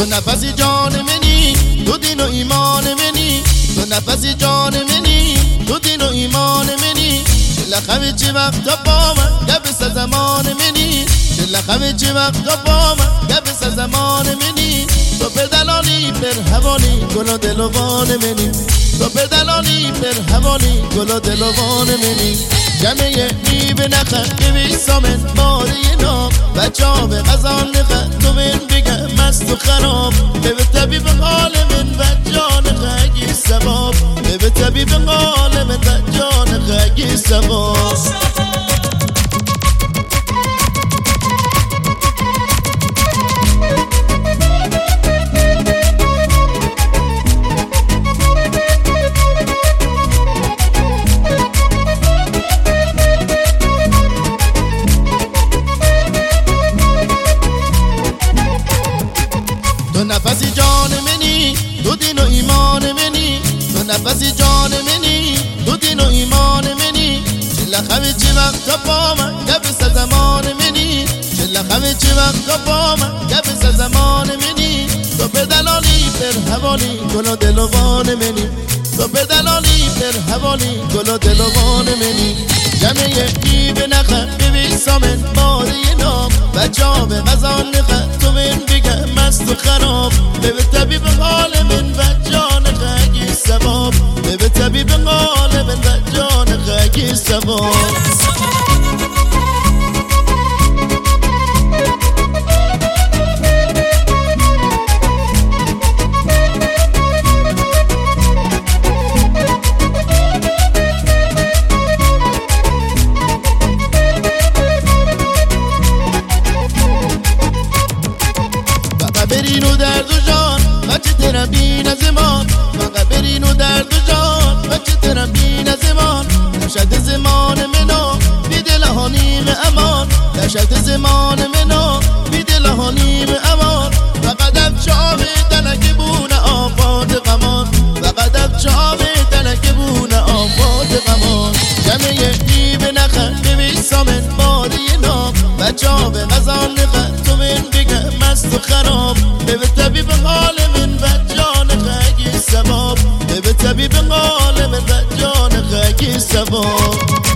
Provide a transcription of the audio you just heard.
تو نفسی جان منی، تو دین و ایمان منی، تو نفسی جان منی، تو دین و ایمان منی. لخوی چی وقتا با من گبس زمان منی، لخوی چی وقتا با من گبس زمان منی. تو پر دلالی پر حوالی گل و دلوان منی، تو پر دلالی پر حوالی گل و دلوان منی. جمعه میوه نخن که بیسامن باری نام بچه ها به غزان نخن تو من بگم مست و خراب. به طبیب حال من و جان خگی سباب، به طبیب حال من و جان خگی سباب. تو نفسی جان منی، تو دین و ایمان منی، تو نفسی جان منی، تو دین و ایمان منی. چه لخوی چی وقتا با من گبس زمان منی، چه لخوی چی وقتا با من گبس زمان منی. تو پر دلالی پر حوالی گل و دلوان منی، تو پر دلالی پر حوالی گل و دلوان منی. جمعه میوه نخن ببیسامن باری نام بچه ها به غزان نخن تو من بگم مست و خراب. به طبیب حال من و جان خگی سباب، به طبیب حال من و جان خگی سباب. برین و درد و جان بچه ترم بین از زمان، فقط برین و درد و جان بچه ترم بین از زمان. نشد زمان منو بی دلهانیم امان، نشد زمان منو بی دلهانیم امان. فقط اب چاه دلک بونه آباد غمان، فقط اب چاه دلک بونه آباد غمان. جمعه میوه نخن ببیسامن باری نام بچه ها به غزان نخن تو من بگم مست و خراب. به طبیب حال من و جان خگی سباب، به طبیب حال من و جان خگی سباب.